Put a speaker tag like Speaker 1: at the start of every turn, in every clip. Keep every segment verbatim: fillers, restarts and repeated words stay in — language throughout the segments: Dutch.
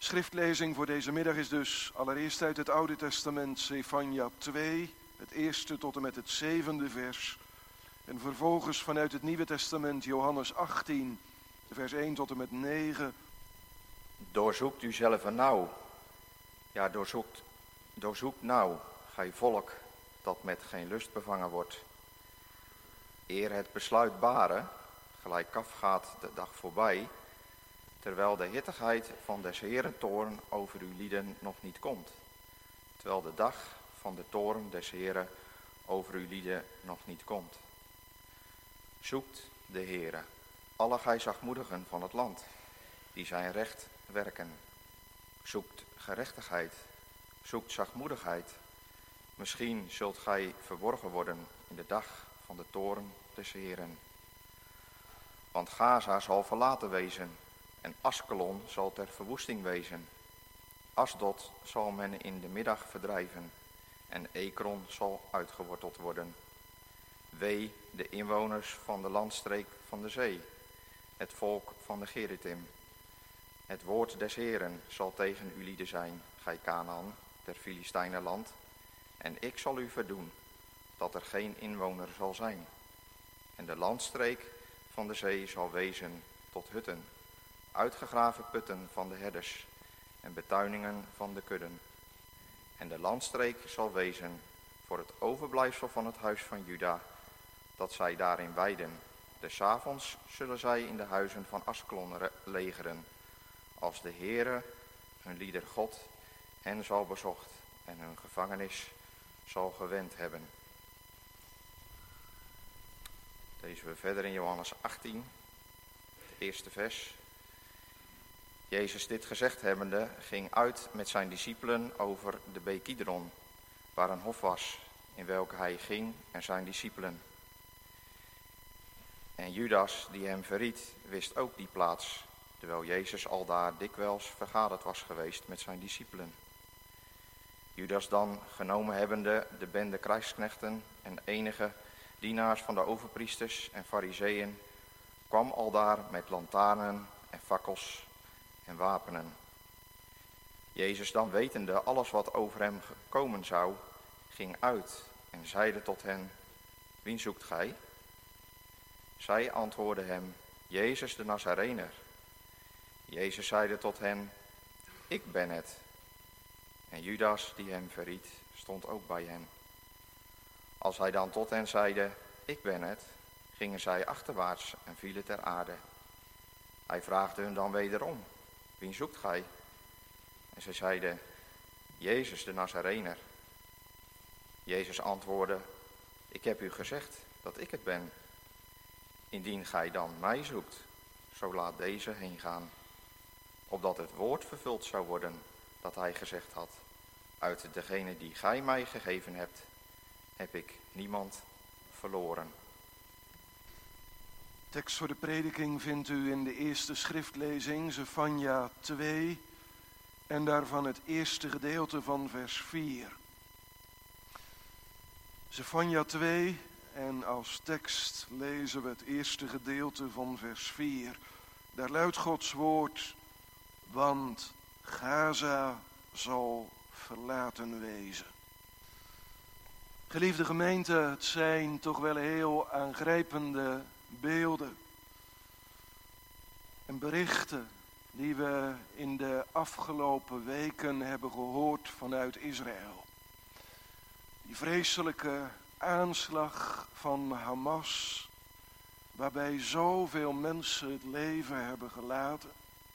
Speaker 1: schriftlezing voor deze middag is dus allereerst uit het Oude Testament Zefanja twee, het eerste tot en met het zevende vers. En vervolgens vanuit het Nieuwe Testament Johannes achttien, vers één tot en met negen.
Speaker 2: Doorzoekt u zelf nauw, ja doorzoekt, doorzoekt nauw, gij volk dat met geen lust bevangen wordt. Eer het besluit baren, gelijk kaf gaat de dag voorbij, terwijl de hittigheid van des Heeren toorn over uw lieden nog niet komt. Terwijl de dag van de toorn des Heeren over uw lieden nog niet komt. Zoekt de Heere, alle gij zachtmoedigen van het land, die zijn recht werken. Zoekt gerechtigheid, zoekt zachtmoedigheid. Misschien zult gij verborgen worden in de dag van de toorn des Heeren. Want Gaza zal verlaten wezen en Askelon zal ter verwoesting wezen. Asdod zal men in de middag verdrijven en Ekron zal uitgeworteld worden. Wee de inwoners van de landstreek van de zee, het volk van de Geritim. Het woord des Heeren zal tegen u lieden zijn, gij Kanaan, der Filistijnenland, en ik zal u verdoen, dat er geen inwoner zal zijn. En de landstreek van de zee zal wezen tot hutten, uitgegraven putten van de herders en betuiningen van de kudden. En de landstreek zal wezen voor het overblijfsel van het huis van Juda, dat zij daarin weiden. Des avonds zullen zij in de huizen van Askelon legeren, als de Heere, hun lieder God, hen zal bezocht en hun gevangenis zal gewend hebben. Lezen we verder in Johannes achttien, het eerste vers. Jezus dit gezegd hebbende ging uit met zijn discipelen over de beek Kidron, waar een hof was, in welke hij ging en zijn discipelen. En Judas, die hem verried, wist ook die plaats, terwijl Jezus aldaar dikwijls vergaderd was geweest met zijn discipelen. Judas dan, genomen hebbende de bende krijgsknechten en enige dienaars van de overpriesters en farizeeën, kwam aldaar met lantaarnen en fakkels en wapenen. Jezus dan wetende alles wat over hem komen zou, ging uit en zeide tot hen, wien zoekt gij? Zij antwoordden hem, Jezus de Nazarener. Jezus zeide tot hen, ik ben het. En Judas, die hem verried, stond ook bij hen. Als hij dan tot hen zeide, ik ben het, gingen zij achterwaarts en vielen ter aarde. Hij vraagde hun dan wederom, wien zoekt gij? En zij zeiden, Jezus de Nazarener. Jezus antwoordde, ik heb u gezegd dat ik het ben. Indien gij dan mij zoekt, zo laat deze heen gaan, opdat het woord vervuld zou worden dat hij gezegd had. Uit degene die gij mij gegeven hebt, heb ik niemand verloren.
Speaker 1: Tekst voor de prediking vindt u in de eerste schriftlezing, Zefanja twee, en daarvan het eerste gedeelte van vers vier. Zefanja twee, en als tekst lezen we het eerste gedeelte van vers vier. Daar luidt Gods woord, want Gaza zal verlaten wezen. Geliefde gemeente, het zijn toch wel heel aangrijpende beelden en berichten die we in de afgelopen weken hebben gehoord vanuit Israël. Die vreselijke aanslag van Hamas, waarbij zoveel mensen het leven hebben gelaten.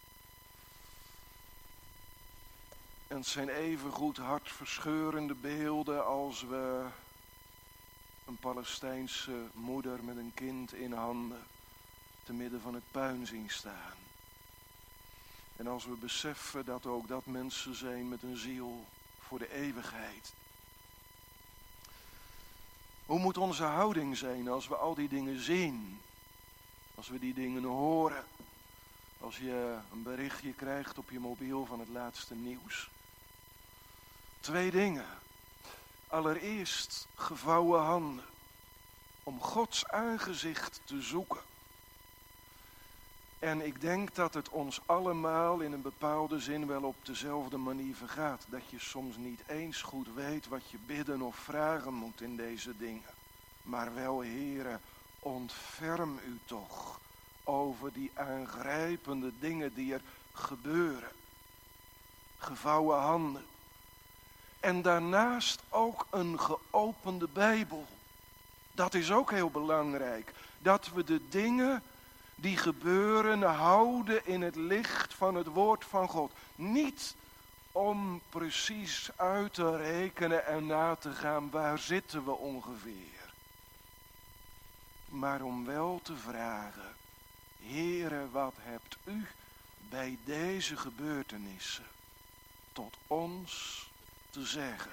Speaker 1: En het zijn evengoed hartverscheurende beelden als we een Palestijnse moeder met een kind in handen te midden van het puin zien staan. En als we beseffen dat ook dat mensen zijn met een ziel voor de eeuwigheid. Hoe moet onze houding zijn als we al die dingen zien? Als we die dingen horen? Als je een berichtje krijgt op je mobiel van het laatste nieuws? Twee dingen. Allereerst gevouwen handen. Om Gods aangezicht te zoeken. En ik denk dat het ons allemaal in een bepaalde zin wel op dezelfde manier vergaat. Dat je soms niet eens goed weet wat je bidden of vragen moet in deze dingen. Maar wel, Heere, ontferm u toch over die aangrijpende dingen die er gebeuren. Gevouwen handen. En daarnaast ook een geopende Bijbel. Dat is ook heel belangrijk. Dat we de dingen die gebeuren houden in het licht van het woord van God. Niet om precies uit te rekenen en na te gaan waar zitten we ongeveer. Maar om wel te vragen, Heere, wat hebt u bij deze gebeurtenissen tot ons te zeggen?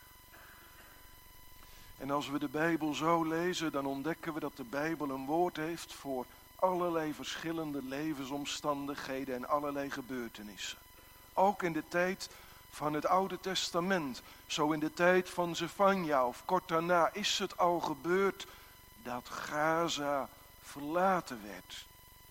Speaker 1: En als we de Bijbel zo lezen, dan ontdekken we dat de Bijbel een woord heeft voor allerlei verschillende levensomstandigheden en allerlei gebeurtenissen. Ook in de tijd van het Oude Testament, zo in de tijd van Zefanja of kort daarna, is het al gebeurd dat Gaza verlaten werd.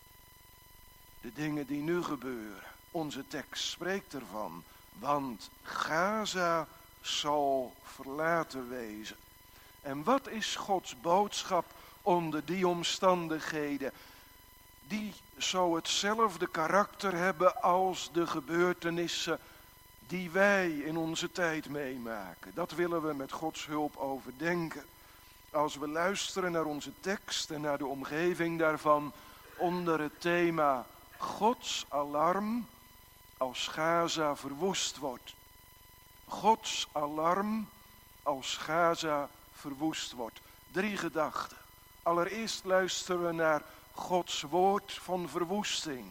Speaker 1: De dingen die nu gebeuren, onze tekst spreekt ervan, want Gaza zal verlaten wezen. En wat is Gods boodschap onder die omstandigheden? Die zo hetzelfde karakter hebben als de gebeurtenissen die wij in onze tijd meemaken. Dat willen we met Gods hulp overdenken. Als we luisteren naar onze tekst en naar de omgeving daarvan onder het thema Gods alarm als Gaza verwoest wordt. Gods alarm als Gaza verwoest wordt. Drie gedachten. Allereerst luisteren we naar Gods woord van verwoesting.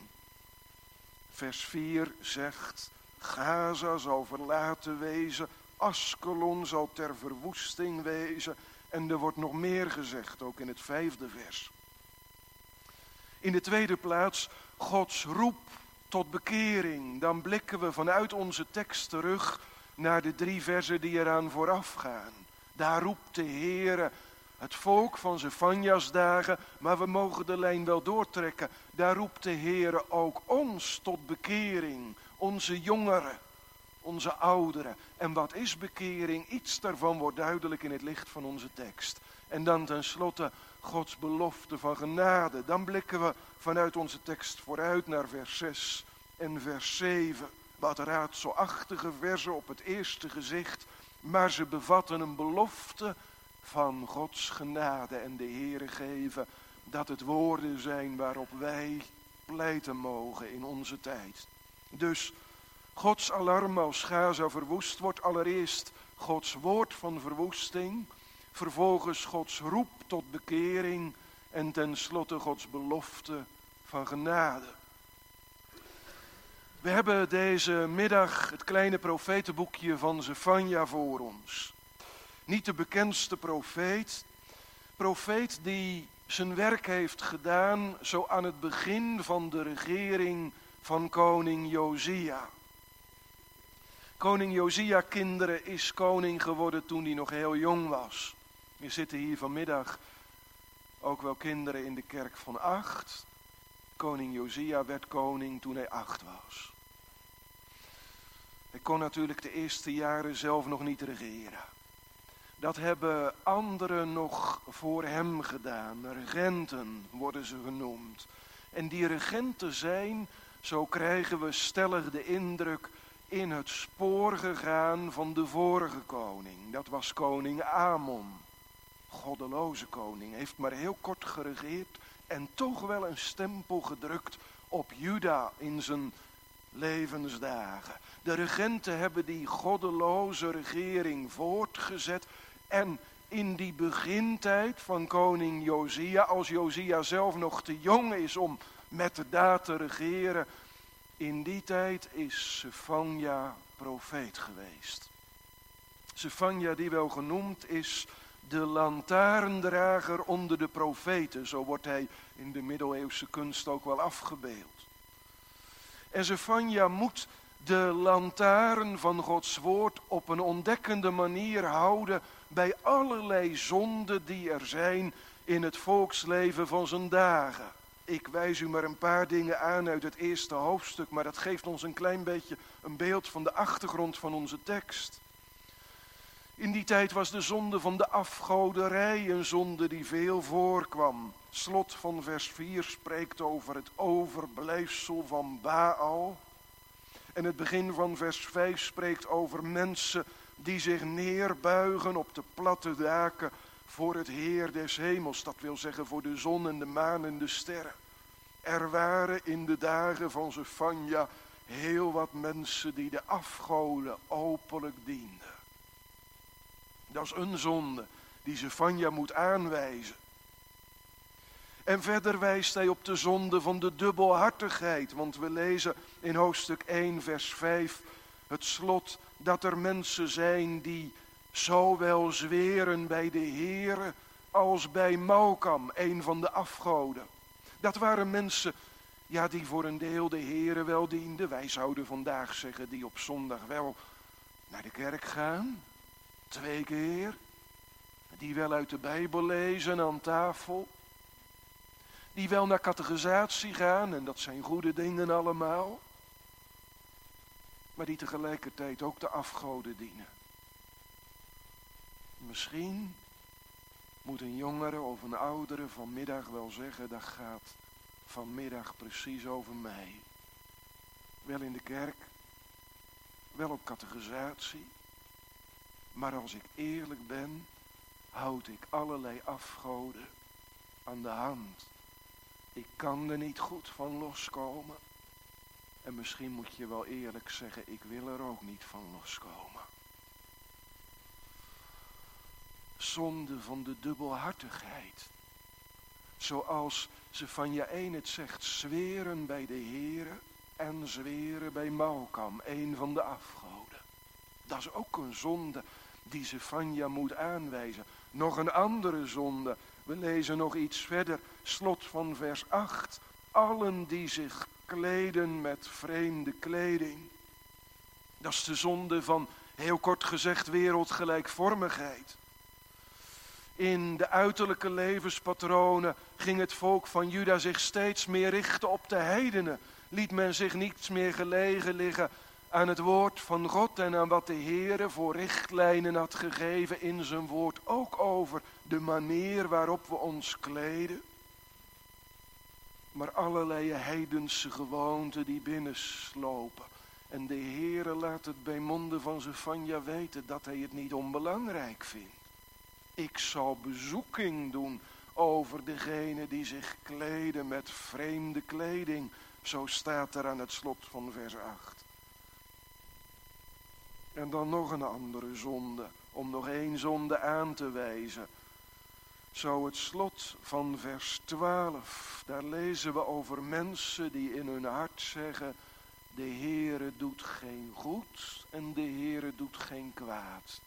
Speaker 1: Vers vier zegt, Gaza zal verlaten wezen, Askelon zal ter verwoesting wezen. En er wordt nog meer gezegd, ook in het vijfde vers. In de tweede plaats, Gods roep tot bekering. Dan blikken we vanuit onze tekst terug naar de drie versen die eraan vooraf gaan. Daar roept de Heere het volk van Zefanja's dagen, maar we mogen de lijn wel doortrekken. Daar roept de Heere ook ons tot bekering, onze jongeren, onze ouderen. En wat is bekering? Iets daarvan wordt duidelijk in het licht van onze tekst. En dan tenslotte Gods belofte van genade. Dan blikken we vanuit onze tekst vooruit naar vers zes en vers zeven. Wat raadselachtige versen op het eerste gezicht, maar ze bevatten een belofte van Gods genade en de Heere geven dat het woorden zijn waarop wij pleiten mogen in onze tijd. Dus Gods alarm als Gaza verwoest wordt, allereerst Gods woord van verwoesting, vervolgens Gods roep tot bekering en tenslotte Gods belofte van genade. We hebben deze middag het kleine profetenboekje van Zefanja voor ons. Niet de bekendste profeet, profeet die zijn werk heeft gedaan zo aan het begin van de regering van koning Josia. Koning Josia, kinderen, is koning geworden toen hij nog heel jong was. Er zitten hier vanmiddag ook wel kinderen in de kerk van acht. Koning Josia werd koning toen hij acht was. Hij kon natuurlijk de eerste jaren zelf nog niet regeren. Dat hebben anderen nog voor hem gedaan. Regenten worden ze genoemd. En die regenten zijn, zo krijgen we stellig de indruk, in het spoor gegaan van de vorige koning. Dat was koning Amon. Goddeloze koning. Heeft maar heel kort geregeerd en toch wel een stempel gedrukt op Juda in zijn levensdagen. De regenten hebben die goddeloze regering voortgezet. En in die begintijd van koning Josia, als Josia zelf nog te jong is om met de daad te regeren, in die tijd is Zefanja profeet geweest. Zefanja, die wel genoemd is de lantaarndrager onder de profeten, zo wordt hij in de middeleeuwse kunst ook wel afgebeeld. En Zefanja moet de lantaarn van Gods woord op een ontdekkende manier houden bij allerlei zonden die er zijn in het volksleven van zijn dagen. Ik wijs u maar een paar dingen aan uit het eerste hoofdstuk, maar dat geeft ons een klein beetje een beeld van de achtergrond van onze tekst. In die tijd was de zonde van de afgoderij een zonde die veel voorkwam. Slot van vers vier spreekt over het overblijfsel van Baal. En het begin van vers vijf spreekt over mensen die zich neerbuigen op de platte daken voor het Heer des hemels. Dat wil zeggen voor de zon en de maan en de sterren. Er waren in de dagen van Zefanja heel wat mensen die de afgoden openlijk dienden. Dat is een zonde die Zefanja moet aanwijzen. En verder wijst hij op de zonde van de dubbelhartigheid. Want we lezen in hoofdstuk één vers vijf het slot dat er mensen zijn die zowel zweren bij de Heere als bij Malkam, een van de afgoden. Dat waren mensen ja, die voor een deel de Heere wel dienden. Wij zouden vandaag zeggen die op zondag wel naar de kerk gaan. Twee keer. Die wel uit de Bijbel lezen aan tafel. Die wel naar catechisatie gaan en dat zijn goede dingen allemaal. Maar die tegelijkertijd ook de afgoden dienen. Misschien moet een jongere of een oudere vanmiddag wel zeggen, dat gaat vanmiddag precies over mij. Wel in de kerk, wel op catechisatie. Maar als ik eerlijk ben, houd ik allerlei afgoden aan de hand. Ik kan er niet goed van loskomen. En misschien moet je wel eerlijk zeggen, ik wil er ook niet van loskomen. Zonde van de dubbelhartigheid. Zoals Zefanja één het zegt, zweren bij de Heere en zweren bij Malkam, een van de afgoden. Dat is ook een zonde die Zefanja moet aanwijzen. Nog een andere zonde. We lezen nog iets verder, slot van vers acht. Allen die zich kleden met vreemde kleding. Dat is de zonde van, heel kort gezegd, wereldgelijkvormigheid. In de uiterlijke levenspatronen ging het volk van Juda zich steeds meer richten op de heidenen. Liet men zich niets meer gelegen liggen aan het woord van God en aan wat de Heere voor richtlijnen had gegeven in zijn woord. Ook over de manier waarop we ons kleden. Maar allerlei heidense gewoonten die binnenslopen. En de Heere laat het bij monden van Zefanja weten dat hij het niet onbelangrijk vindt. Ik zal bezoeking doen over degene die zich kleden met vreemde kleding. Zo staat er aan het slot van vers acht. En dan nog een andere zonde, om nog één zonde aan te wijzen. Zo het slot van vers twaalf, daar lezen we over mensen die in hun hart zeggen, de Heere doet geen goed en de Heere doet geen kwaad.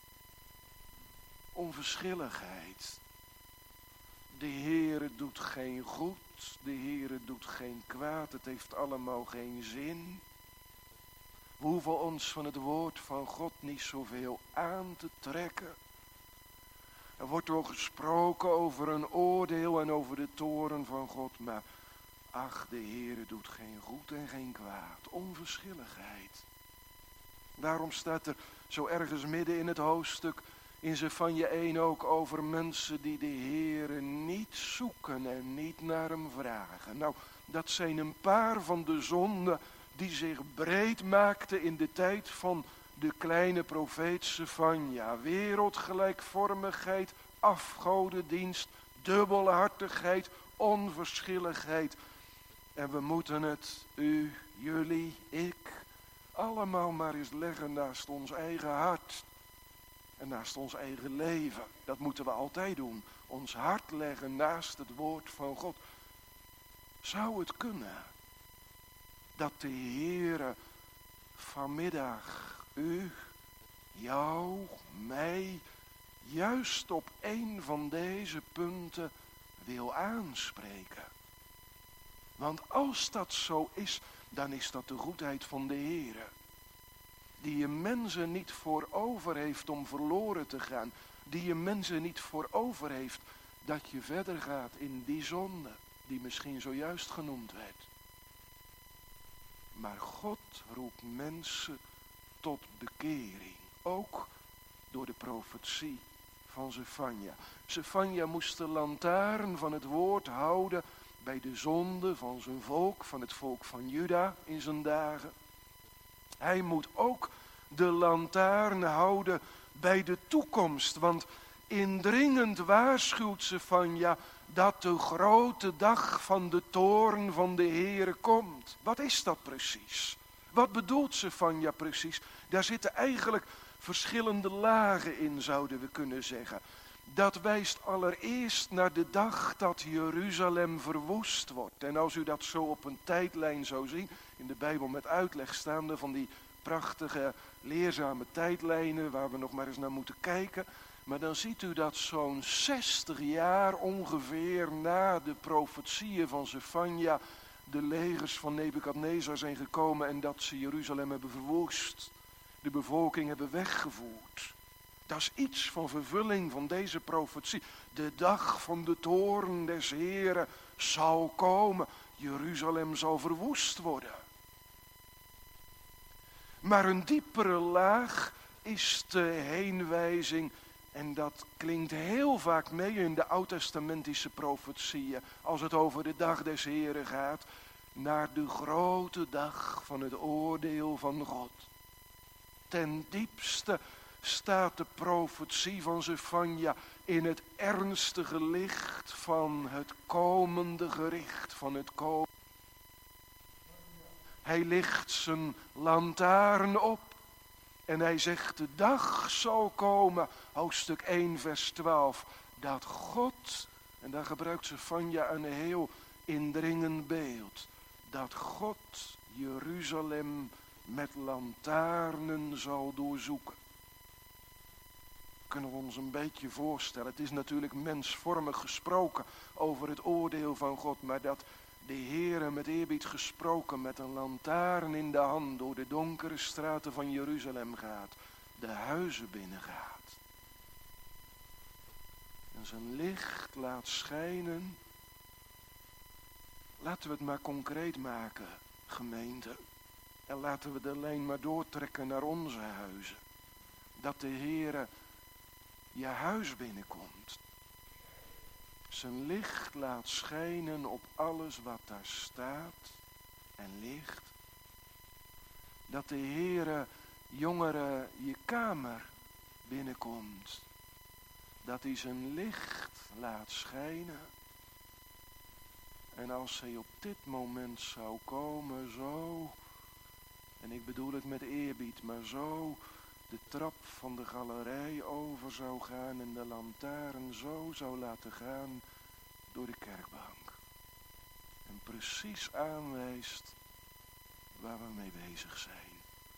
Speaker 1: Onverschilligheid. De Heere doet geen goed, de Heere doet geen kwaad, het heeft allemaal geen zin. We hoeven ons van het woord van God niet zoveel aan te trekken. Er wordt wel gesproken over een oordeel en over de toorn van God, maar ach, de Heere doet geen goed en geen kwaad. Onverschilligheid. Daarom staat er zo ergens midden in het hoofdstuk in Zefanja één ook over mensen die de Heere niet zoeken en niet naar hem vragen. Nou, dat zijn een paar van de zonden die zich breed maakten in de tijd van de kleine profeet Zefanja. Wereldgelijkvormigheid, afgodendienst, dubbelhartigheid, onverschilligheid. En we moeten het, u, jullie, ik, allemaal maar eens leggen naast ons eigen hart. En naast ons eigen leven. Dat moeten we altijd doen. Ons hart leggen naast het woord van God. Zou het kunnen dat de Heere vanmiddag u, jou, mij, juist op een van deze punten wil aanspreken? Want als dat zo is, dan is dat de goedheid van de Heere. Die je mensen niet voor over heeft om verloren te gaan. Die je mensen niet voor over heeft dat je verder gaat in die zonde. die misschien zojuist genoemd werd. Maar God roept mensen tot bekering, ook door de profetie van Zefanja. Zefanja moest de lantaarn van het woord houden bij de zonde van zijn volk, van het volk van Juda in zijn dagen. Hij moet ook de lantaarn houden bij de toekomst, want indringend waarschuwt Zefanja dat de grote dag van de toorn van de Heere komt. Wat is dat precies? Wat bedoelt Zefanja precies? Daar zitten eigenlijk verschillende lagen in, zouden we kunnen zeggen. Dat wijst allereerst naar de dag dat Jeruzalem verwoest wordt. En als u dat zo op een tijdlijn zou zien, in de Bijbel met uitleg staande van die prachtige, leerzame tijdlijnen waar we nog maar eens naar moeten kijken. Maar dan ziet u dat zo'n zestig jaar ongeveer na de profetieën van Zefanja de legers van Nebukadnezar zijn gekomen en dat ze Jeruzalem hebben verwoest. De bevolking hebben weggevoerd. Dat is iets van vervulling van deze profetie. De dag van de toorn des Heren zal komen. Jeruzalem zal verwoest worden. Maar een diepere laag is de heenwijzing, en dat klinkt heel vaak mee in de oud-testamentische profetieën, als het over de dag des Heren gaat, naar de grote dag van het oordeel van God. Ten diepste staat de profetie van Zefanja in het ernstige licht van het komende gericht, van het komende. Hij licht zijn lantaarn op en hij zegt de dag zal komen, hoofdstuk één vers twaalf, dat God, en daar gebruikt Zefanja een heel indringend beeld, dat God Jeruzalem met lantaarnen zal doorzoeken. Kunnen we ons een beetje voorstellen. Het is natuurlijk mensvormig gesproken over het oordeel van God, maar dat de Heere met eerbied gesproken met een lantaarn in de hand door de donkere straten van Jeruzalem gaat, de huizen binnengaat. En zijn licht laat schijnen. Laten we het maar concreet maken, gemeente. En laten we de lijn maar doortrekken naar onze huizen. Dat de Heere je huis binnenkomt. Zijn licht laat schijnen op alles wat daar staat en ligt. Dat de Heere, jongeren, je kamer binnenkomt. Dat hij zijn licht laat schijnen. En als hij op dit moment zou komen, zo, en ik bedoel het met eerbied, maar zo de trap van de galerij over zou gaan en de lantaarn zo zou laten gaan door de kerkbank. En precies aanwijst waar we mee bezig zijn.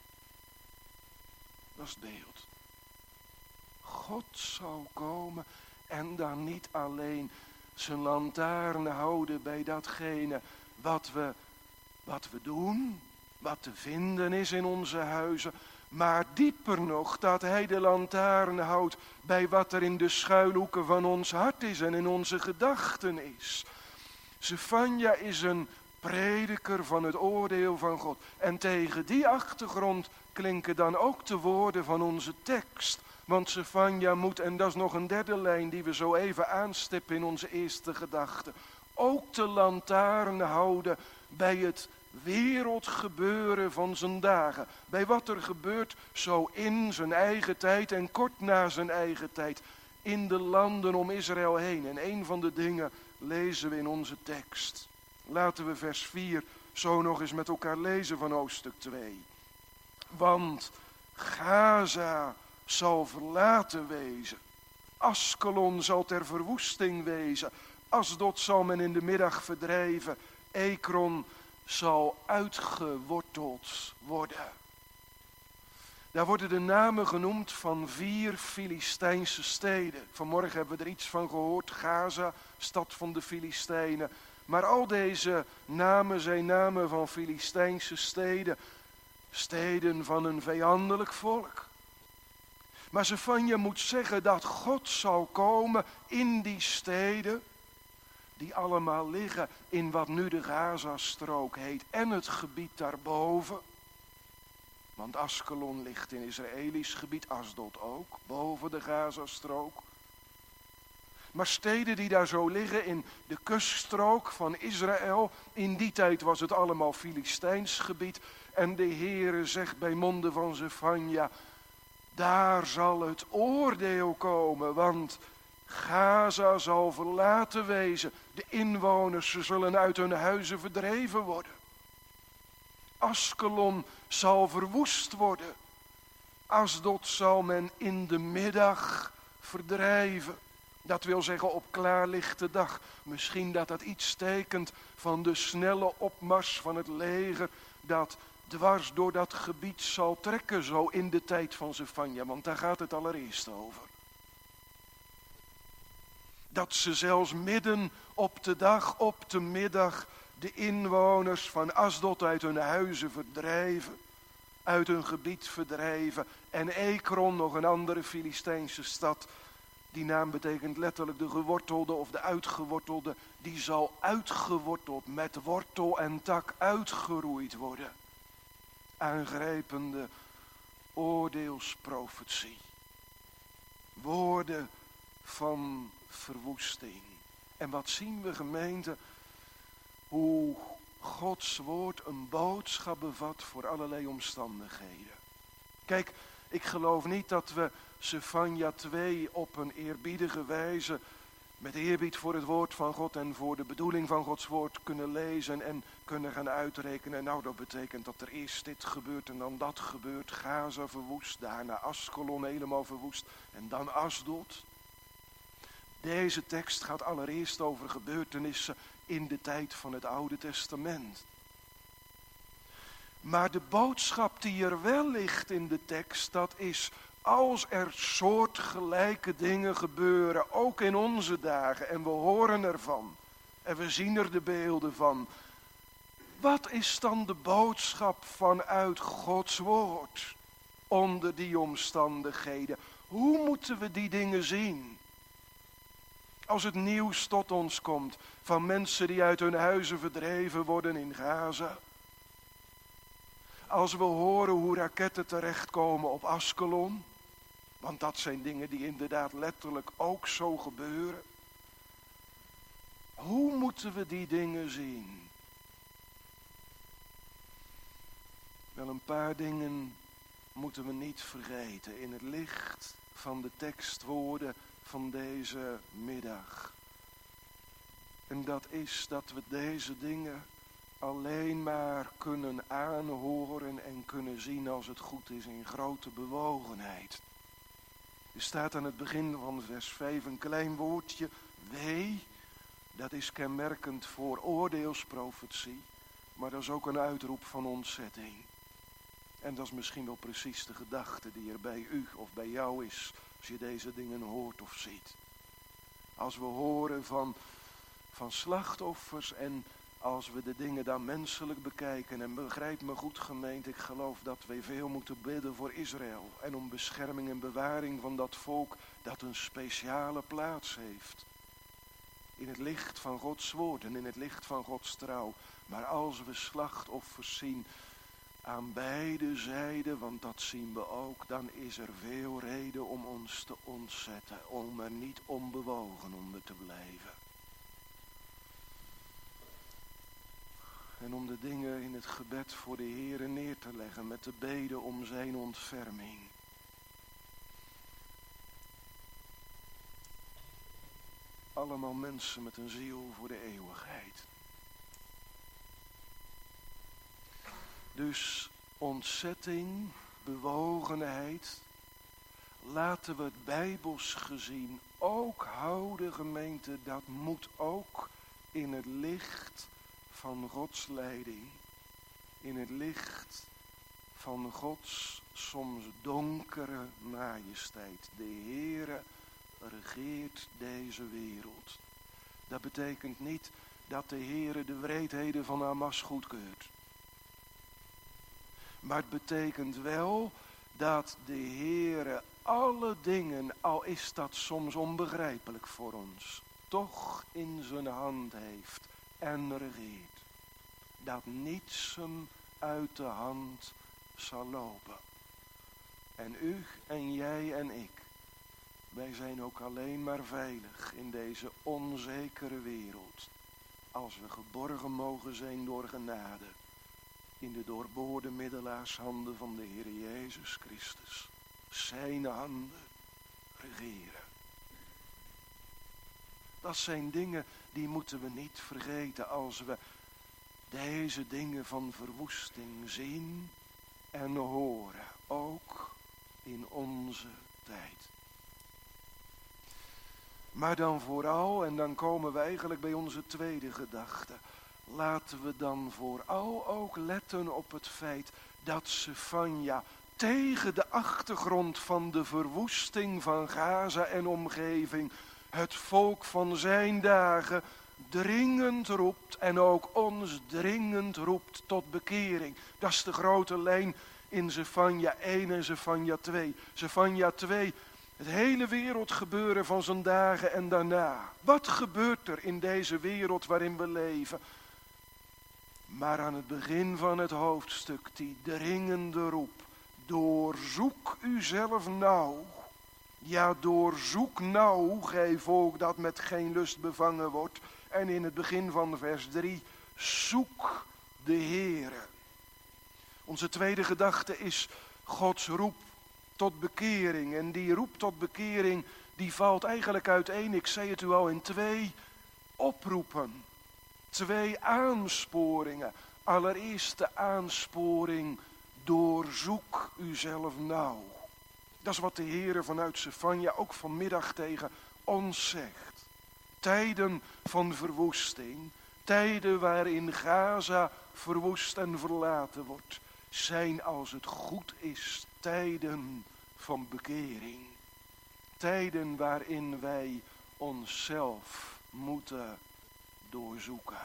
Speaker 1: Dat is het beeld. God zal komen en dan niet alleen zijn lantaarn houden bij datgene wat we, wat we doen, wat te vinden is in onze huizen. Maar dieper nog, dat hij de lantaarn houdt bij wat er in de schuilhoeken van ons hart is en in onze gedachten is. Zefanja is een prediker van het oordeel van God. En tegen die achtergrond klinken dan ook de woorden van onze tekst. Want Zefanja moet, en dat is nog een derde lijn die we zo even aanstippen in onze eerste gedachte, ook de lantaarn houden bij het wereldgebeuren van zijn dagen. Bij wat er gebeurt zo in zijn eigen tijd en kort na zijn eigen tijd in de landen om Israël heen. En een van de dingen lezen we in onze tekst. Laten we vers vier zo nog eens met elkaar lezen van hoofdstuk twee. Want Gaza zal verlaten wezen. Askelon zal ter verwoesting wezen. Asdod zal men in de middag verdrijven. Ekron zal uitgeworteld worden. Daar worden de namen genoemd van vier Filistijnse steden. Vanmorgen hebben we er iets van gehoord. Gaza, stad van de Filistijnen. Maar al deze namen zijn namen van Filistijnse steden. Steden van een vijandelijk volk. Maar Zefanja moet zeggen dat God zal komen in die steden. die allemaal liggen in wat nu de Gazastrook heet en het gebied daarboven. Want Askelon ligt in Israëlisch gebied, Asdod ook, boven de Gazastrook. Maar steden die daar zo liggen in de kuststrook van Israël, in die tijd was het allemaal Filistijns gebied. En de Heere zegt bij monden van Zefanja, daar zal het oordeel komen, want Gaza zal verlaten wezen. De inwoners ze zullen uit hun huizen verdreven worden. Askelon zal verwoest worden. Asdod zal men in de middag verdrijven. Dat wil zeggen op klaarlichte dag. Misschien dat dat iets tekent van de snelle opmars van het leger dat dwars door dat gebied zal trekken zo in de tijd van Zefanja. Want daar gaat het allereerst over. Dat ze zelfs midden op de dag, op de middag, de inwoners van Asdod uit hun huizen verdrijven. Uit hun gebied verdrijven. En Ekron, nog een andere Filistijnse stad. Die naam betekent letterlijk de gewortelde of de uitgewortelde. Die zal uitgeworteld met wortel en tak uitgeroeid worden. Aangrijpende oordeelsprofetie. Woorden van verwoesting. En wat zien we, gemeente? Hoe Gods woord een boodschap bevat voor allerlei omstandigheden. Kijk, ik geloof niet dat we Zefanja twee op een eerbiedige wijze met eerbied voor het woord van God en voor de bedoeling van Gods woord kunnen lezen en kunnen gaan uitrekenen. Nou, dat betekent dat er eerst dit gebeurt en dan dat gebeurt. Gaza verwoest, daarna Askelon helemaal verwoest en dan Asdod. Deze tekst gaat allereerst over gebeurtenissen in de tijd van het Oude Testament. Maar de boodschap die er wel ligt in de tekst, dat is als er soortgelijke dingen gebeuren, ook in onze dagen, en we horen ervan, en we zien er de beelden van. Wat is dan de boodschap vanuit Gods woord onder die omstandigheden? Hoe moeten we die dingen zien? Als het nieuws tot ons komt van mensen die uit hun huizen verdreven worden in Gaza. Als we horen hoe raketten terechtkomen op Askelon. Want dat zijn dingen die inderdaad letterlijk ook zo gebeuren. Hoe moeten we die dingen zien? Wel, een paar dingen moeten we niet vergeten in het licht van de tekstwoorden van deze middag. En dat is dat we deze dingen alleen maar kunnen aanhoren en kunnen zien als het goed is in grote bewogenheid. Er staat aan het begin van vers vijf een klein woordje, wee. Dat is kenmerkend voor oordeelsprofetie, maar dat is ook een uitroep van ontzetting. En dat is misschien wel precies de gedachte die er bij u of bij jou is, als je deze dingen hoort of ziet. Als we horen van, van slachtoffers en als we de dingen dan menselijk bekijken, en begrijp me goed gemeente, ik geloof dat wij veel moeten bidden voor Israël. En om bescherming en bewaring van dat volk dat een speciale plaats heeft. In het licht van Gods woord en in het licht van Gods trouw. Maar als we slachtoffers zien aan beide zijden, want dat zien we ook, dan is er veel reden om ons te ontzetten. Om er niet onbewogen onder te blijven. En om de dingen in het gebed voor de Heere neer te leggen met de bede om zijn ontferming. Allemaal mensen met een ziel voor de eeuwigheid. Dus ontzetting, bewogenheid, laten we het bijbels gezien ook houden, gemeente, dat moet ook in het licht van Gods leiding, in het licht van Gods soms donkere majesteit. De Heere regeert deze wereld. Dat betekent niet dat de Heere de wreedheden van Hamas goedkeurt. Maar het betekent wel dat de Heere alle dingen, al is dat soms onbegrijpelijk voor ons, toch in zijn hand heeft en regeert. Dat niets hem uit de hand zal lopen. En u en jij en ik, wij zijn ook alleen maar veilig in deze onzekere wereld. Als we geborgen mogen zijn door genade. In de doorboorde middelaarshanden van de Heer Jezus Christus. Zijn handen regeren. Dat zijn dingen die moeten we niet vergeten als we deze dingen van verwoesting zien en horen. Ook in onze tijd. Maar dan vooral, en dan komen we eigenlijk bij onze tweede gedachte. Laten we dan vooral ook letten op het feit dat Sefanja tegen de achtergrond van de verwoesting van Gaza en omgeving het volk van zijn dagen dringend roept en ook ons dringend roept tot bekering. Dat is de grote lijn in Sefanja één en Sefanja twee. Sefanja twee, het hele wereldgebeuren van zijn dagen en daarna. Wat gebeurt er in deze wereld waarin we leven? Maar aan het begin van het hoofdstuk, die dringende roep. Doorzoek uzelf nauw. Ja, doorzoek nauw, gij volk dat met geen lust bevangen wordt. En in het begin van vers drie, zoek de Heere. Onze tweede gedachte is Gods roep tot bekering. En die roep tot bekering, die valt eigenlijk uiteen, ik zei het u al, in twee oproepen. Twee aansporingen. Allereerst de aansporing, doorzoek uzelf nauw. Dat is wat de Heere vanuit Sefanja ook vanmiddag tegen ons zegt. Tijden van verwoesting, tijden waarin Gaza verwoest en verlaten wordt, zijn als het goed is tijden van bekering. Tijden waarin wij onszelf moeten doorzoeken.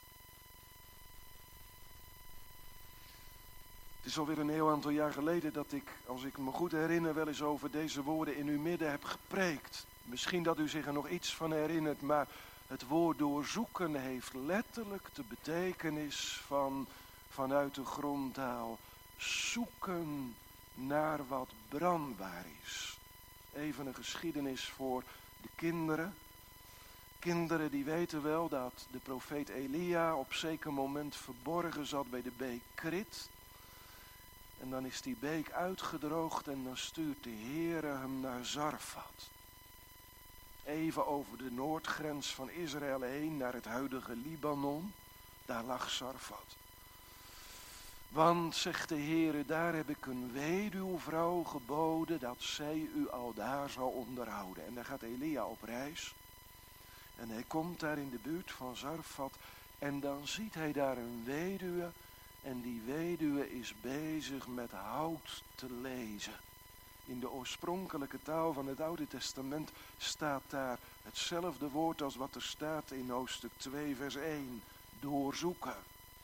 Speaker 1: Het is alweer een heel aantal jaar geleden dat ik, als ik me goed herinner, wel eens over deze woorden in uw midden heb gepreekt. Misschien dat u zich er nog iets van herinnert, maar het woord doorzoeken heeft letterlijk de betekenis van, vanuit de grondtaal, zoeken naar wat brandbaar is. Even een geschiedenis voor de kinderen. Kinderen die weten wel dat de profeet Elia op zeker moment verborgen zat bij de beek Krit. En dan is die beek uitgedroogd en dan stuurt de Heere hem naar Zarfat. Even over de noordgrens van Israël heen naar het huidige Libanon. Daar lag Zarfat. Want, zegt de Heere, daar heb ik een weduwvrouw geboden dat zij u al daar zal onderhouden. En dan gaat Elia op reis. En hij komt daar in de buurt van Zarfat en dan ziet hij daar een weduwe. En die weduwe is bezig met hout te lezen. In de oorspronkelijke taal van het Oude Testament staat daar hetzelfde woord als wat er staat in hoofdstuk twee vers één. Doorzoeken.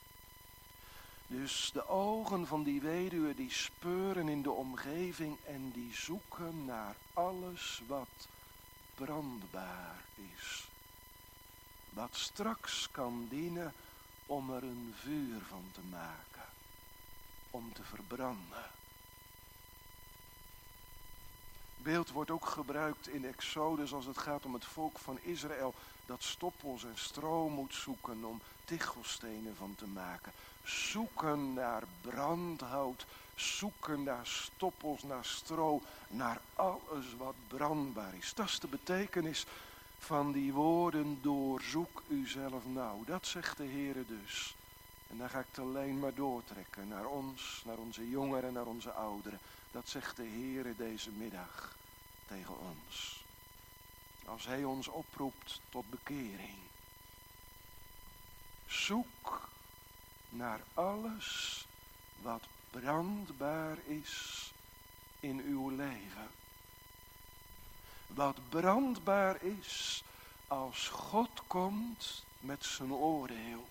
Speaker 1: Dus de ogen van die weduwe die speuren in de omgeving en die zoeken naar alles wat brandbaar is. Wat straks kan dienen om er een vuur van te maken. Om te verbranden. Beeld wordt ook gebruikt in Exodus als het gaat om het volk van Israël dat stoppels en stro moet zoeken om tichelstenen van te maken. Zoeken naar brandhout, zoeken naar stoppels, naar stro, naar alles wat brandbaar is. Dat is de betekenis van die woorden, doorzoek uzelf nauw. Dat zegt de Heere dus. En dan ga ik het alleen maar doortrekken naar ons, naar onze jongeren, naar onze ouderen. Dat zegt de Heere deze middag tegen ons. Als hij ons oproept tot bekering. Zoek naar alles wat brandbaar is in uw leven. Wat brandbaar is als God komt met zijn oordeel.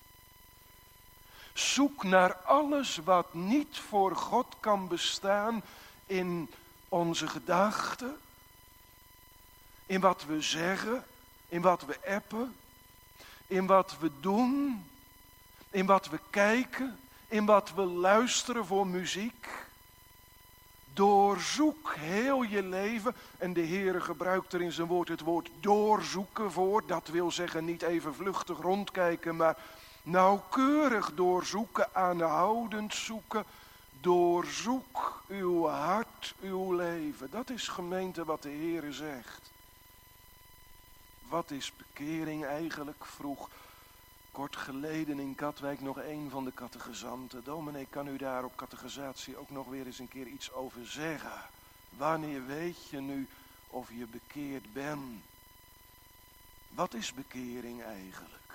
Speaker 1: Zoek naar alles wat niet voor God kan bestaan in onze gedachten, in wat we zeggen, In wat we appen, in wat we doen, in wat we kijken, in wat we luisteren voor muziek. Doorzoek heel je leven. En de Heere gebruikt er in zijn woord het woord doorzoeken voor. Dat wil zeggen niet even vluchtig rondkijken, maar nauwkeurig doorzoeken, aanhoudend zoeken. Doorzoek uw hart, uw leven. Dat is gemeente wat de Heere zegt. Wat is bekering eigenlijk? Vroeg kort geleden in Katwijk nog een van de catechizanten. Dominee, kan u daar op catechisatie ook nog weer eens een keer iets over zeggen? Wanneer weet je nu of je bekeerd bent? Wat is bekering eigenlijk?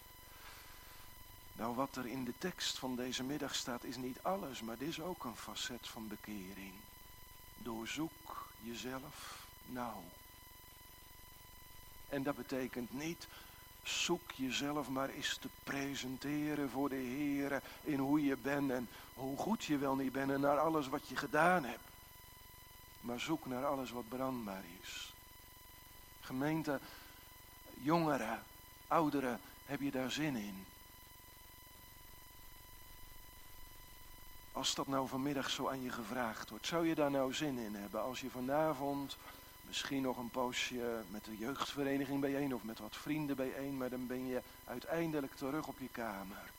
Speaker 1: Nou, wat er in de tekst van deze middag staat is niet alles, maar dit is ook een facet van bekering. Doorzoek jezelf nauw. En dat betekent niet, zoek jezelf maar eens te presenteren voor de Heere in hoe je bent en hoe goed je wel niet bent en naar alles wat je gedaan hebt. Maar zoek naar alles wat brandbaar is. Gemeente, jongeren, ouderen, heb je daar zin in? Als dat nou vanmiddag zo aan je gevraagd wordt, zou je daar nou zin in hebben als je vanavond misschien nog een poosje met de jeugdvereniging bijeen of met wat vrienden bijeen, maar dan ben je uiteindelijk terug op je kamer.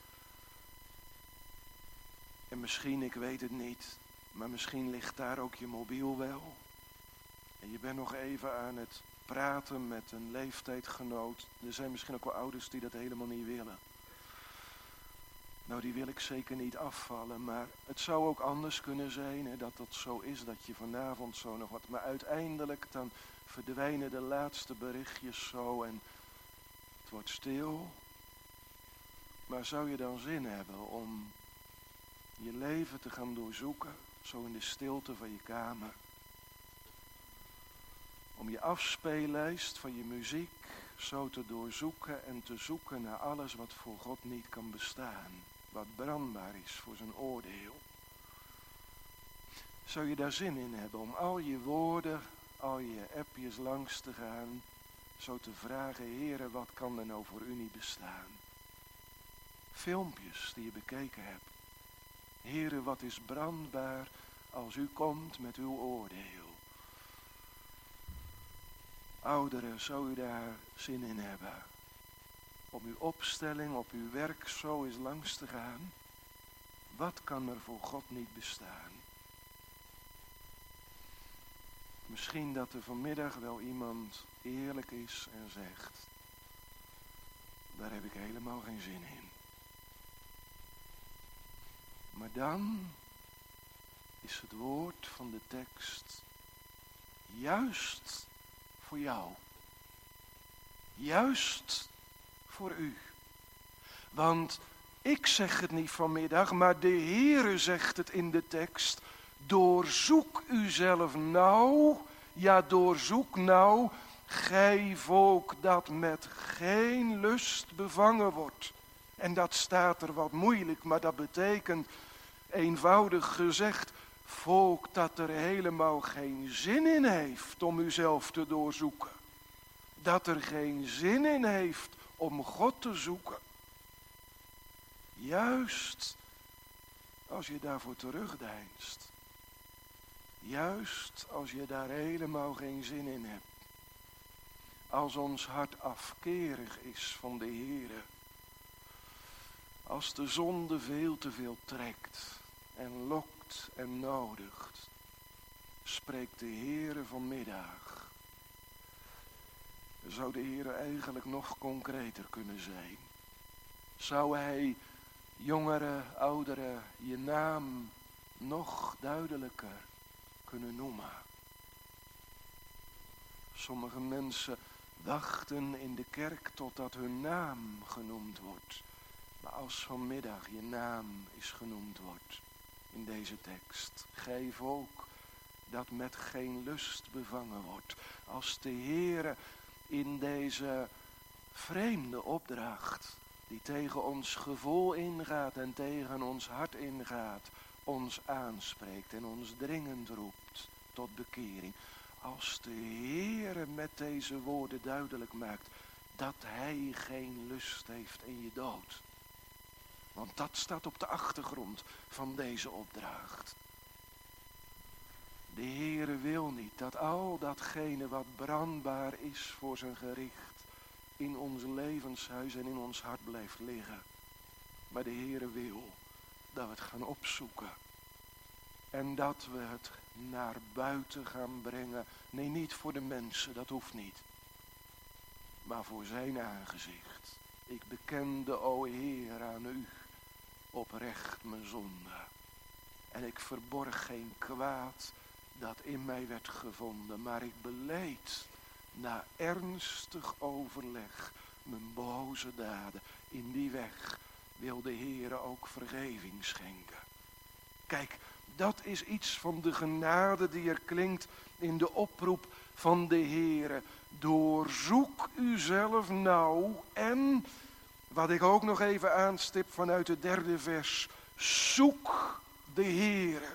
Speaker 1: En misschien, ik weet het niet, maar misschien ligt daar ook je mobiel wel. En je bent nog even aan het praten met een leeftijdgenoot. Er zijn misschien ook wel ouders die dat helemaal niet willen. Nou, die wil ik zeker niet afvallen, maar het zou ook anders kunnen zijn, hè, dat dat zo is, dat je vanavond zo nog wat... Maar uiteindelijk dan verdwijnen de laatste berichtjes zo en het wordt stil. Maar zou je dan zin hebben om je leven te gaan doorzoeken, zo in de stilte van je kamer? Om je afspeellijst van je muziek zo te doorzoeken en te zoeken naar alles wat voor God niet kan bestaan. Wat brandbaar is voor zijn oordeel. Zou je daar zin in hebben om al je woorden, al je appjes langs te gaan, zo te vragen, Heere, wat kan er nou voor u niet bestaan? Filmpjes die je bekeken hebt. Heere, wat is brandbaar als u komt met uw oordeel? Ouderen, zou u daar zin in hebben? Om uw opstelling, op uw werk zo eens langs te gaan. Wat kan er voor God niet bestaan? Misschien dat er vanmiddag wel iemand eerlijk is en zegt, daar heb ik helemaal geen zin in. Maar dan is het woord van de tekst juist voor jou. Juist voor u. Want ik zeg het niet vanmiddag, maar de Heere zegt het in de tekst. Doorzoek uzelf nou, ja doorzoek nou, gij volk dat met geen lust bevangen wordt. En dat staat er wat moeilijk, maar dat betekent eenvoudig gezegd, volk dat er helemaal geen zin in heeft om uzelf te doorzoeken. Dat er geen zin in heeft om God te zoeken. Juist als je daarvoor terugdeinst. Juist als je daar helemaal geen zin in hebt. Als ons hart afkerig is van de Heere. Als de zonde veel te veel trekt en lokt en nodigt. Spreekt de Heere vanmiddag. Zou de Heere eigenlijk nog concreter kunnen zijn? Zou hij, jongeren, ouderen, je naam nog duidelijker kunnen noemen? Sommige mensen wachten in de kerk totdat hun naam genoemd wordt. Maar als vanmiddag je naam is genoemd wordt in deze tekst, gij volk dat met geen lust bevangen wordt. Als de Heere in deze vreemde opdracht, die tegen ons gevoel ingaat en tegen ons hart ingaat, ons aanspreekt en ons dringend roept tot bekering. als de Heere met deze woorden duidelijk maakt dat hij geen lust heeft in je dood. Want dat staat op de achtergrond van deze opdracht. De Heere wil niet dat al datgene wat brandbaar is voor zijn gericht in ons levenshuis en in ons hart blijft liggen. Maar de Heere wil dat we het gaan opzoeken. En dat we het naar buiten gaan brengen. Nee, niet voor de mensen, dat hoeft niet. Maar voor zijn aangezicht. Ik bekende, o Heer, aan u oprecht mijn zonde. En ik verborg geen kwaad dat in mij werd gevonden. Maar ik beleed na ernstig overleg mijn boze daden. In die weg wil de Heere ook vergeving schenken. Kijk, dat is iets van de genade die er klinkt in de oproep van de Heere. Doorzoek uzelf nauw en, wat ik ook nog even aanstip vanuit het derde vers, zoek de Heere.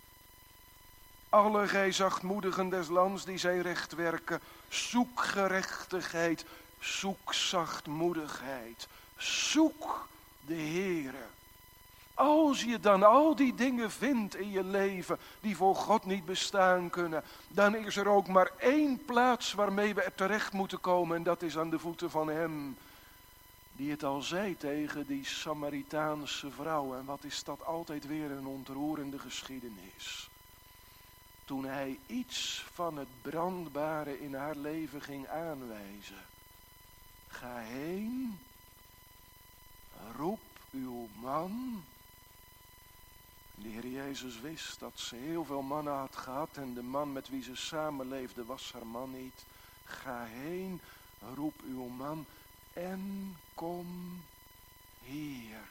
Speaker 1: Alle gij zachtmoedigen des lands die zij recht werken, zoek gerechtigheid, zoek zachtmoedigheid, zoek de Heere. Als je dan al die dingen vindt in je leven die voor God niet bestaan kunnen, dan is er ook maar één plaats waarmee we er terecht moeten komen en dat is aan de voeten van hem die het al zei tegen die Samaritaanse vrouw. En wat is dat altijd weer een ontroerende geschiedenis. Toen hij iets van het brandbare in haar leven ging aanwijzen. Ga heen, roep uw man. De Heer Jezus wist dat ze heel veel mannen had gehad en de man met wie ze samenleefde was haar man niet. Ga heen, roep uw man en kom hier.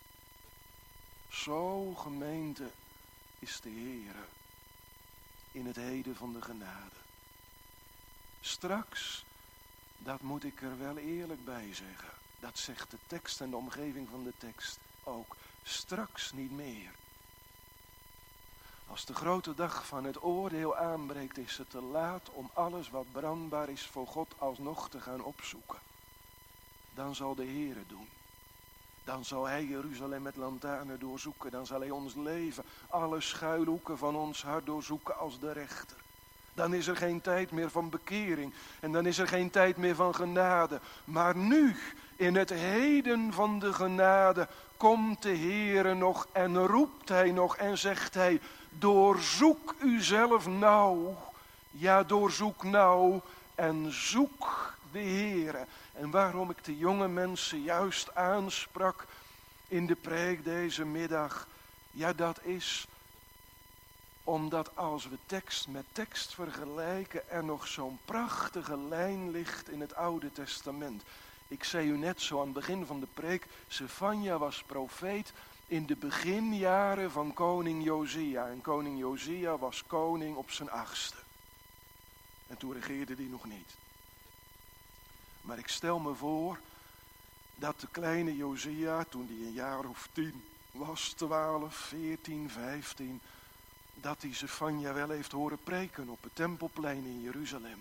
Speaker 1: Zo, gemeente, is de Heere in het heden van de genade. Straks, dat moet ik er wel eerlijk bij zeggen, dat zegt de tekst en de omgeving van de tekst ook, straks niet meer. Als de grote dag van het oordeel aanbreekt, is het te laat om alles wat brandbaar is voor God alsnog te gaan opzoeken. Dan zal de Heere doen. Dan zal hij Jeruzalem met lantaarnen doorzoeken. Dan zal hij ons leven, alle schuilhoeken van ons hart doorzoeken als de rechter. Dan is er geen tijd meer van bekering. En dan is er geen tijd meer van genade. Maar nu, in het heden van de genade, komt de Heere nog en roept hij nog en zegt hij, doorzoek uzelf nauw. Ja, doorzoek nauw en zoek de Heere. En waarom ik de jonge mensen juist aansprak in de preek deze middag, ja, dat is omdat als we tekst met tekst vergelijken, er nog zo'n prachtige lijn ligt in het Oude Testament. Ik zei u net zo aan het begin van de preek, Zefanja was profeet in de beginjaren van koning Josia. En koning Josia was koning op zijn achtste. En toen regeerde hij nog niet. Maar ik stel me voor dat de kleine Josia, toen hij een jaar of tien was, twaalf, veertien, vijftien, dat hij Zefanja wel heeft horen preken op het Tempelplein in Jeruzalem.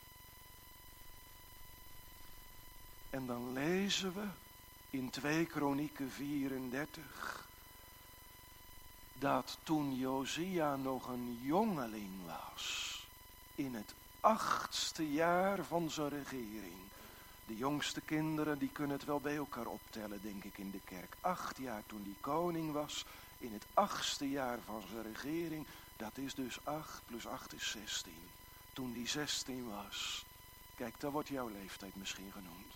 Speaker 1: En dan lezen we in twee Kronieken vierendertig dat toen Josia nog een jongeling was, in het achtste jaar van zijn regering. De jongste kinderen die kunnen het wel bij elkaar optellen, denk ik, in de kerk. Acht jaar toen die koning was, in het achtste jaar van zijn regering, dat is dus acht plus acht is zestien. Toen die zestien was, kijk, dat wordt jouw leeftijd misschien genoemd.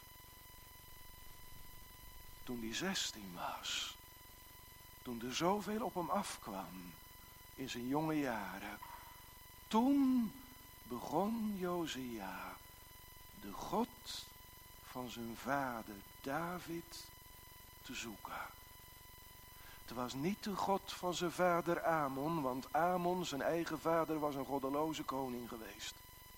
Speaker 1: Toen die zestien was, toen er zoveel op hem afkwam in zijn jonge jaren, toen begon Josia de God van zijn vader David te zoeken. Het was niet de God van zijn vader Amon, want Amon, zijn eigen vader, was een goddeloze koning geweest.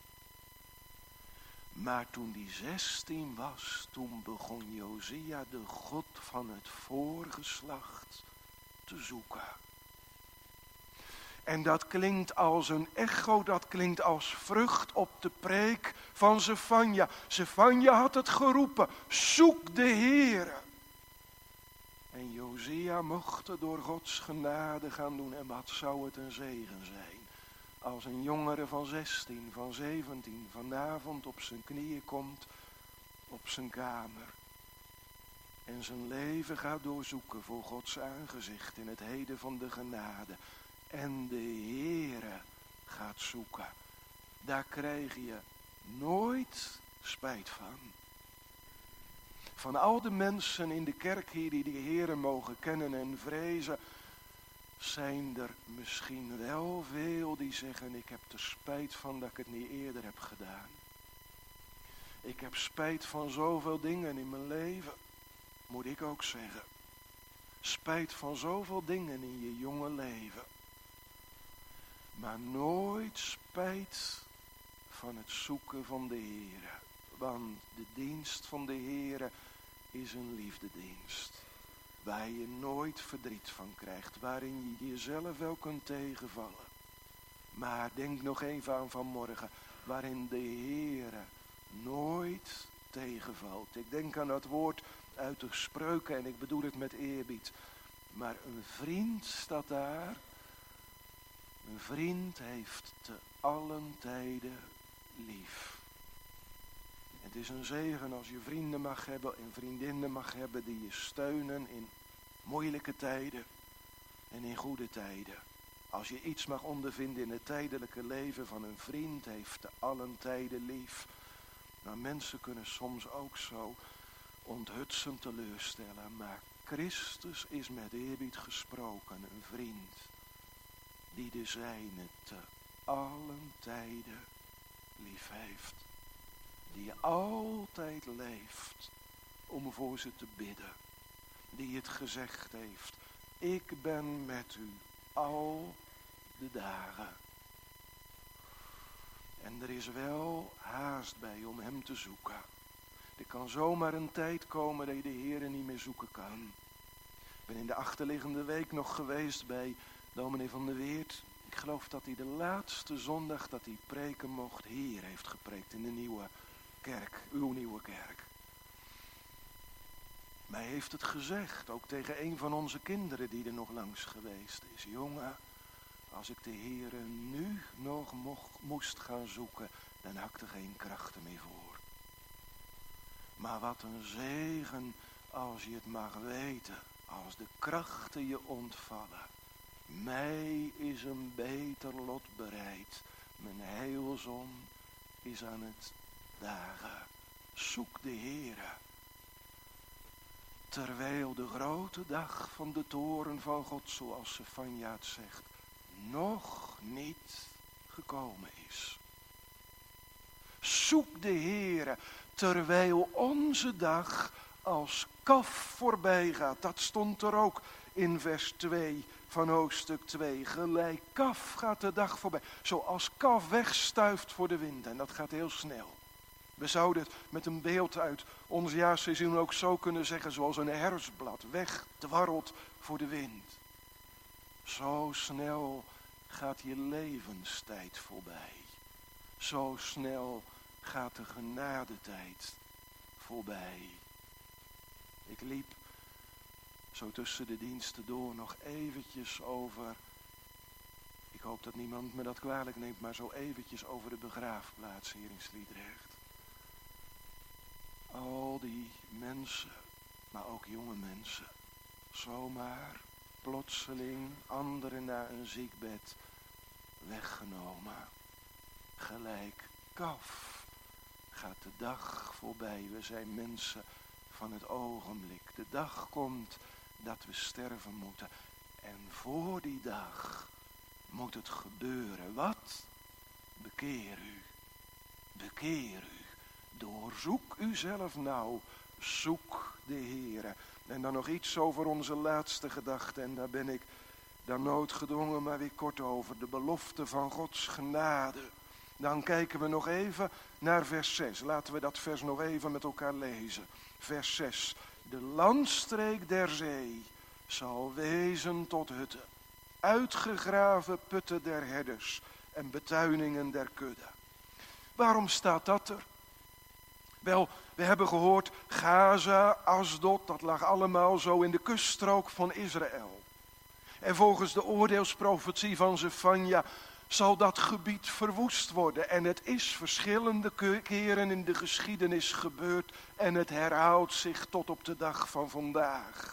Speaker 1: Maar toen die zestien was, toen begon Josia de God van het voorgeslacht te zoeken. En dat klinkt als een echo, dat klinkt als vrucht op de preek van Zefanja. Zefanja had het geroepen, zoek de Heere. En Josia mocht het door Gods genade gaan doen. En wat zou het een zegen zijn. Als een jongere van zestien, van zeventien, vanavond op zijn knieën komt, op zijn kamer. En zijn leven gaat doorzoeken voor Gods aangezicht in het heden van de genade. En de Heere gaat zoeken. Daar krijg je nooit spijt van. Van al de mensen in de kerk hier die de Heere mogen kennen en vrezen, zijn er misschien wel veel die zeggen, ik heb er spijt van dat ik het niet eerder heb gedaan. Ik heb spijt van zoveel dingen in mijn leven, moet ik ook zeggen. Spijt van zoveel dingen in je jonge leven. Maar nooit spijt van het zoeken van de Heere. Want de dienst van de Heere is een liefdedienst. Waar je nooit verdriet van krijgt. Waarin je jezelf wel kunt tegenvallen. Maar denk nog even aan vanmorgen. Waarin de Heere nooit tegenvalt. Ik denk aan dat woord uit de Spreuken en ik bedoel het met eerbied. Maar een vriend staat daar. Een vriend heeft te allen tijden lief. Het is een zegen als je vrienden mag hebben en vriendinnen mag hebben die je steunen in moeilijke tijden en in goede tijden. Als je iets mag ondervinden in het tijdelijke leven van een vriend heeft te allen tijden lief. Nou, mensen kunnen soms ook zo onthutsend teleurstellen, maar Christus is met eerbied gesproken, een vriend die de zijne te allen tijden lief heeft. Die altijd leeft om voor ze te bidden. Die het gezegd heeft, ik ben met u al de dagen. En er is wel haast bij om hem te zoeken. Er kan zomaar een tijd komen dat je de Heere niet meer zoeken kan. Ik ben in de achterliggende week nog geweest bij dominee van der Weert. Ik geloof dat hij de laatste zondag dat hij preken mocht hier heeft gepreekt in de nieuwe kerk, uw nieuwe kerk. Maar hij heeft het gezegd, ook tegen een van onze kinderen die er nog langs geweest is. Jongen, als ik de Heere nu nog mocht, moest gaan zoeken, dan had ik er geen krachten meer voor. Maar wat een zegen als je het mag weten, als de krachten je ontvallen. Mij is een beter lot bereid, mijn heilzon is aan het dagen. Zoek de Heere. Terwijl de grote dag van de toren van God, zoals Zefanja het zegt, nog niet gekomen is. Zoek de Heere, terwijl onze dag als kaf voorbij gaat. Dat stond er ook in vers twee van hoofdstuk twee. Gelijk kaf gaat de dag voorbij. Zoals kaf wegstuift voor de wind. En dat gaat heel snel. We zouden het met een beeld uit ons jaarseizoen ook zo kunnen zeggen, zoals een herfstblad wegdwarrelt voor de wind. Zo snel gaat je levenstijd voorbij. Zo snel gaat de genadetijd voorbij. Ik liep zo tussen de diensten door nog eventjes over, ik hoop dat niemand me dat kwalijk neemt, maar zo eventjes over de begraafplaats hier in Sliedrecht. Al die mensen, maar ook jonge mensen, zomaar, plotseling, anderen naar een ziekbed weggenomen. Gelijk kaf gaat de dag voorbij. We zijn mensen van het ogenblik. De dag komt dat we sterven moeten. En voor die dag moet het gebeuren. Wat? Bekeer u. Bekeer u. Doorzoek uzelf nou. Zoek de Heere. En dan nog iets over onze laatste gedachte. En daar ben ik dan noodgedwongen maar weer kort over. De belofte van Gods genade. Dan kijken we nog even naar vers zes. Laten we dat vers nog even met elkaar lezen. Vers zes. De landstreek der zee zal wezen tot hutten. uitgegraven putten der herders en betuiningen der kudde. Waarom staat dat er? Wel, we hebben gehoord, Gaza, Asdod, dat lag allemaal zo in de kuststrook van Israël. En volgens de oordeelsprofetie van Zefanja zal dat gebied verwoest worden. En het is verschillende keren in de geschiedenis gebeurd en het herhaalt zich tot op de dag van vandaag.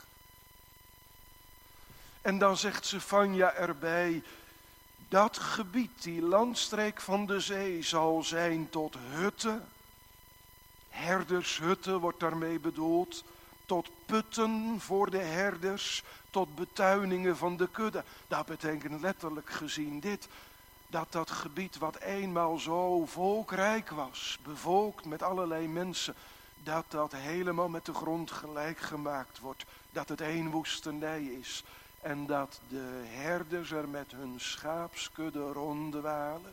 Speaker 1: En dan zegt Zefanja erbij, dat gebied, die landstreek van de zee, zal zijn tot hutten. Herdershutten wordt daarmee bedoeld, tot putten voor de herders, tot betuiningen van de kudde. Dat betekent letterlijk gezien dit, dat dat gebied wat eenmaal zo volkrijk was, bevolkt met allerlei mensen, dat dat helemaal met de grond gelijk gemaakt wordt, dat het één woestenij is en dat de herders er met hun schaapskudde ronddwalen,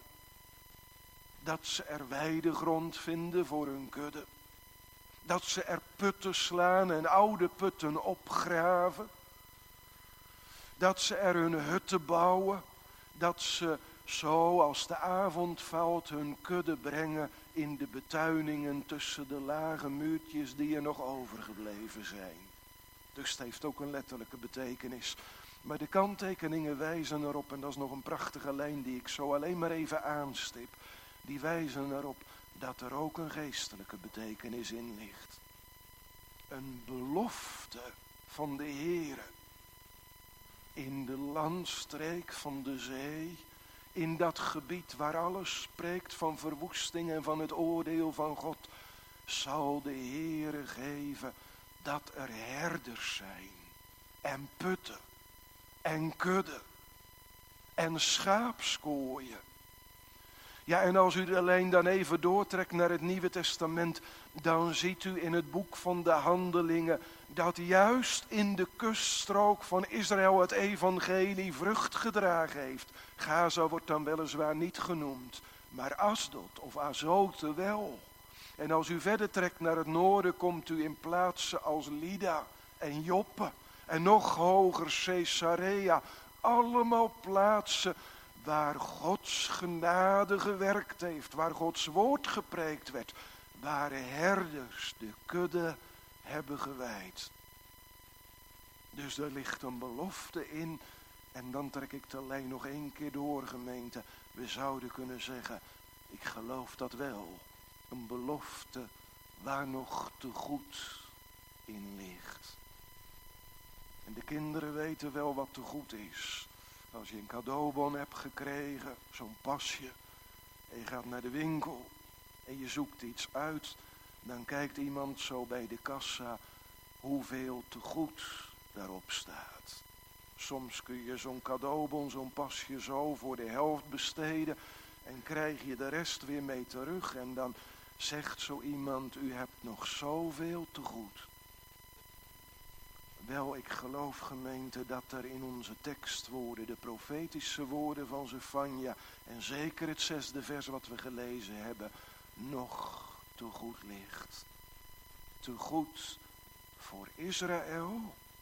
Speaker 1: dat ze er weidegrond vinden voor hun kudde, dat ze er putten slaan en oude putten opgraven, dat ze er hun hutten bouwen, dat ze zo als de avond valt hun kudde brengen in de betuiningen tussen de lage muurtjes die er nog overgebleven zijn. Dus het heeft ook een letterlijke betekenis. Maar de kanttekeningen wijzen erop, en dat is nog een prachtige lijn die ik zo alleen maar even aanstip, die wijzen erop dat er ook een geestelijke betekenis in ligt. Een belofte van de Heere in de landstreek van de zee, in dat gebied waar alles spreekt van verwoesting en van het oordeel van God, zal de Heere geven dat er herders zijn en putten en kudde en schaapskooien. Ja, en als u alleen dan even doortrekt naar het Nieuwe Testament, dan ziet u in het boek van de Handelingen dat juist in de kuststrook van Israël het evangelie vrucht gedragen heeft. Gaza wordt dan weliswaar niet genoemd, maar Asdod of Azote wel. En als u verder trekt naar het noorden, komt u in plaatsen als Lida en Joppe en nog hoger Caesarea. Allemaal plaatsen waar Gods genade gewerkt heeft, waar Gods woord gepreekt werd, waar herders de kudde hebben gewijd. Dus er ligt een belofte in, en dan trek ik de lijn nog één keer door, gemeente. We zouden kunnen zeggen, ik geloof dat wel. Een belofte waar nog te goed in ligt. En de kinderen weten wel wat te goed is. Als je een cadeaubon hebt gekregen, zo'n pasje, en je gaat naar de winkel en je zoekt iets uit, dan kijkt iemand zo bij de kassa hoeveel te goed daarop staat. Soms kun je zo'n cadeaubon, zo'n pasje zo voor de helft besteden en krijg je de rest weer mee terug en dan zegt zo iemand, u hebt nog zoveel te goed. Wel, ik geloof, gemeente, dat er in onze tekstwoorden, de profetische woorden van Zefanja, en zeker het zesde vers wat we gelezen hebben, nog te goed ligt. Te goed voor Israël.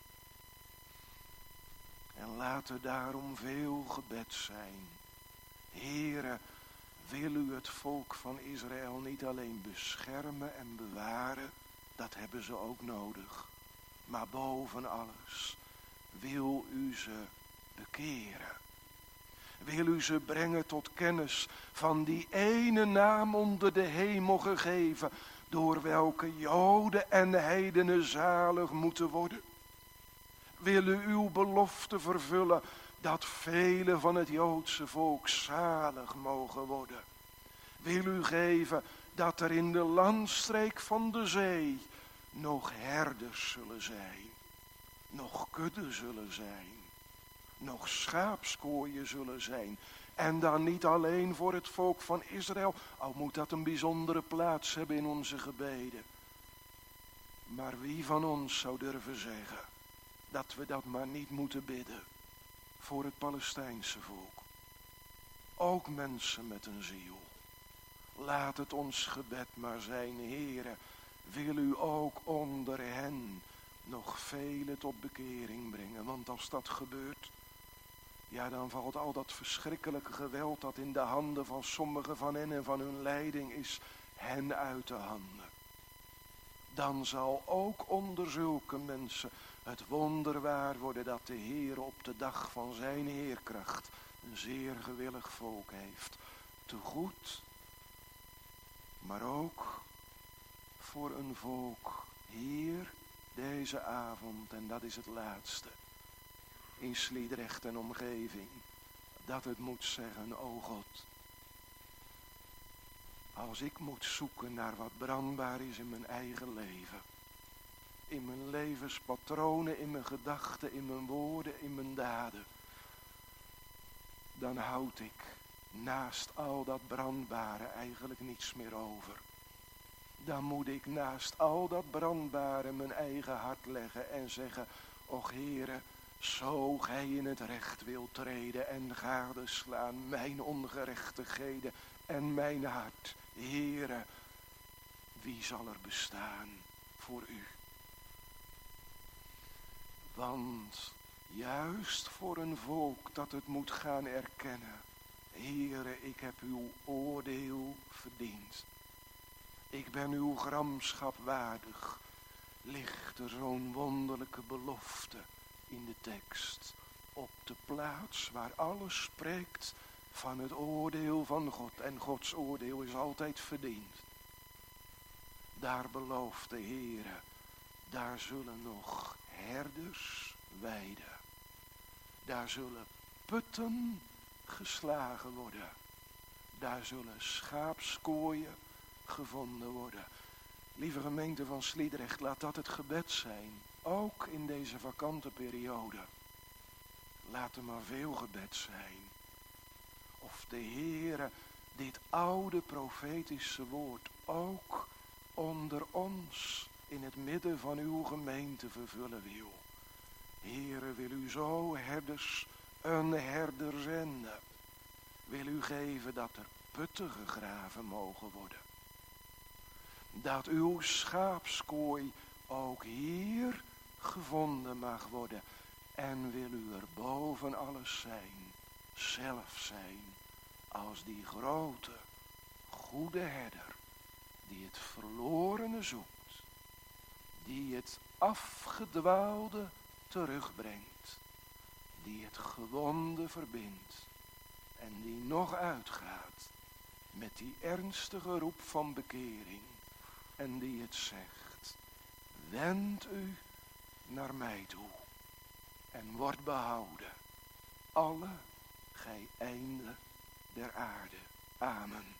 Speaker 1: En laat er daarom veel gebed zijn. Heere, wil u het volk van Israël niet alleen beschermen en bewaren, dat hebben ze ook nodig. Maar boven alles wil u ze bekeren. Wil u ze brengen tot kennis van die ene naam onder de hemel gegeven, door welke Joden en heidenen zalig moeten worden. Wil u uw belofte vervullen dat velen van het Joodse volk zalig mogen worden. Wil u geven dat er in de landstreek van de zee nog herders zullen zijn, nog kudden zullen zijn, nog schaapskooien zullen zijn. En dan niet alleen voor het volk van Israël, al moet dat een bijzondere plaats hebben in onze gebeden. Maar wie van ons zou durven zeggen dat we dat maar niet moeten bidden voor het Palestijnse volk. Ook mensen met een ziel. Laat het ons gebed maar zijn, Heere, wil u ook onder hen nog velen tot bekering brengen. Want als dat gebeurt, ja, dan valt al dat verschrikkelijke geweld dat in de handen van sommigen van hen en van hun leiding is, hen uit de handen. Dan zal ook onder zulke mensen het wonder waar worden dat de Heer op de dag van zijn heerkracht een zeer gewillig volk heeft. Te goed, maar ook voor een volk hier deze avond, en dat is het laatste, in Sliedrecht en omgeving, dat het moet zeggen, o God, als ik moet zoeken naar wat brandbaar is in mijn eigen leven, in mijn levenspatronen, in mijn gedachten, in mijn woorden, in mijn daden, dan houd ik naast al dat brandbare eigenlijk niets meer over. Dan moet ik naast al dat brandbare mijn eigen hart leggen en zeggen, och Heere, zo gij in het recht wilt treden en gadeslaan mijn ongerechtigheden en mijn hart. Heere, wie zal er bestaan voor u? Want juist voor een volk dat het moet gaan erkennen, Heere, ik heb uw oordeel verdiend. Ik ben uw gramschap waardig. Ligt er zo'n wonderlijke belofte in de tekst. Op de plaats waar alles spreekt van het oordeel van God. En Gods oordeel is altijd verdiend. Daar belooft de Heere, daar zullen nog herders weiden. Daar zullen putten geslagen worden. Daar zullen schaapskooien gevonden worden. Lieve gemeente van Sliedrecht, laat dat het gebed zijn. Ook in deze vakante periode. Laat er maar veel gebed zijn. Of de Heere dit oude profetische woord ook onder ons in het midden van uw gemeente vervullen wil. Heere, wil u zo herders een herder zenden. Wil u geven dat er putten gegraven mogen worden. Dat uw schaapskooi ook hier gevonden mag worden. En wil u er boven alles zijn, zelf zijn, als die grote, goede herder, die het verlorene zoekt, die het afgedwaalde terugbrengt, die het gewonde verbindt en die nog uitgaat met die ernstige roep van bekering en die het zegt, wend u naar mij toe en word behouden, alle gij einden der aarde. Amen.